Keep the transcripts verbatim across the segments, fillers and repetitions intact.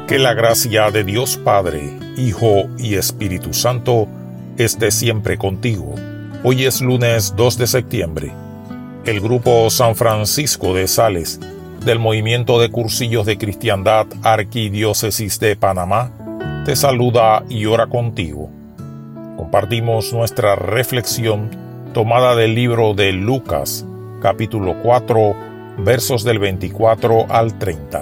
Que la gracia de Dios Padre, Hijo y Espíritu Santo esté siempre contigo. Hoy es lunes dos de septiembre. El Grupo San Francisco de Sales del Movimiento de Cursillos de Cristiandad Arquidiócesis de Panamá te saluda y ora contigo. Compartimos nuestra reflexión tomada del libro de Lucas, capítulo cuatro, versos del veinticuatro al treinta.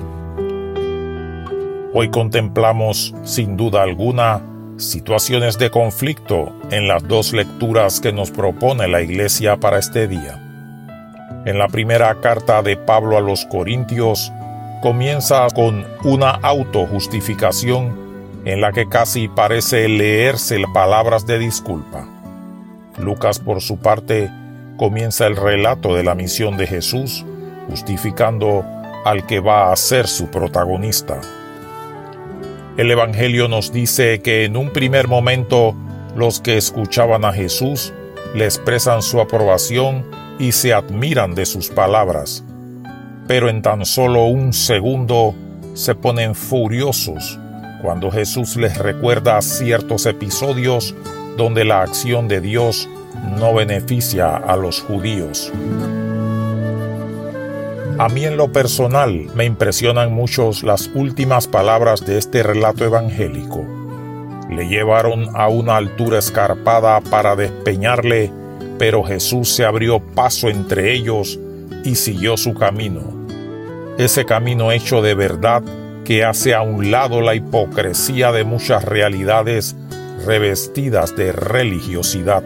Hoy contemplamos, sin duda alguna, situaciones de conflicto en las dos lecturas que nos propone la Iglesia para este día. En la primera carta de Pablo a los Corintios, comienza con una autojustificación en la que casi parece leerse palabras de disculpa. Lucas, por su parte, comienza el relato de la misión de Jesús, justificando al que va a ser su protagonista. El Evangelio nos dice que en un primer momento los que escuchaban a Jesús le expresan su aprobación y se admiran de sus palabras, pero en tan solo un segundo se ponen furiosos cuando Jesús les recuerda ciertos episodios donde la acción de Dios no beneficia a los judíos. A mí en lo personal me impresionan mucho las últimas palabras de este relato evangélico. Le llevaron a una altura escarpada para despeñarle, pero Jesús se abrió paso entre ellos y siguió su camino. Ese camino hecho de verdad que hace a un lado la hipocresía de muchas realidades revestidas de religiosidad.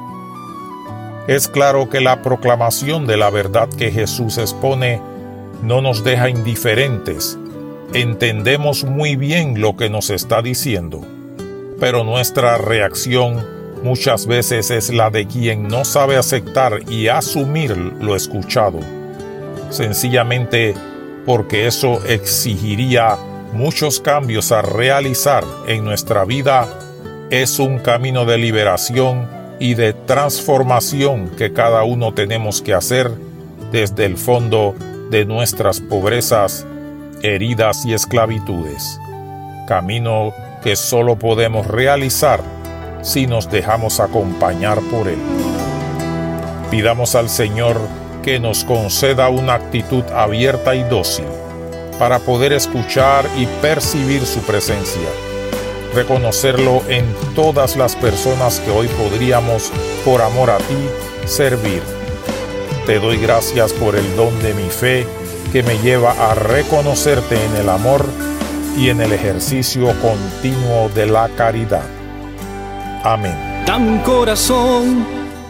Es claro que la proclamación de la verdad que Jesús expone no nos deja indiferentes. Entendemos muy bien lo que nos está diciendo, pero nuestra reacción muchas veces es la de quien no sabe aceptar y asumir lo escuchado, sencillamente porque eso exigiría muchos cambios a realizar en nuestra vida. Es un camino de liberación y de transformación que cada uno tenemos que hacer desde el fondo de nuestras pobrezas, heridas y esclavitudes. Camino que solo podemos realizar si nos dejamos acompañar por Él. Pidamos al Señor que nos conceda una actitud abierta y dócil para poder escuchar y percibir su presencia. Reconocerlo en todas las personas que hoy podríamos, por amor a ti, servir. Te doy gracias por el don de mi fe que me lleva a reconocerte en el amor y en el ejercicio continuo de la caridad. Amén. Dame un corazón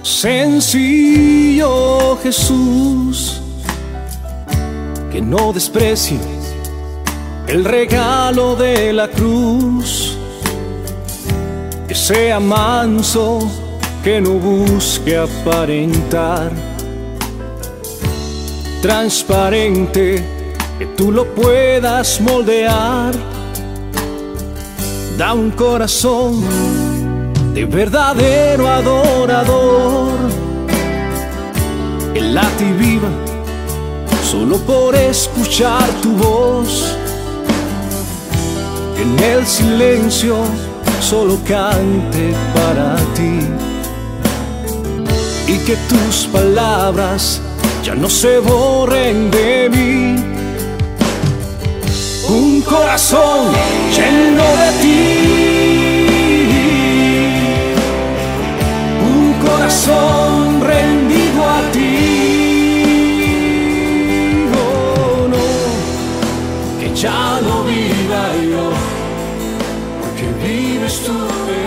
sencillo, Jesús, que no desprecie el regalo de la cruz. Que sea manso, que no busque aparentar, transparente, que tú lo puedas moldear. Da un corazón de verdadero adorador, que late y viva solo por escuchar tu voz, que en el silencio solo cante para ti, y que tus palabras ya no se borren de mí. Un corazón lleno de ti, un corazón rendido a ti. Oh no, que ya no viva yo, vives tú.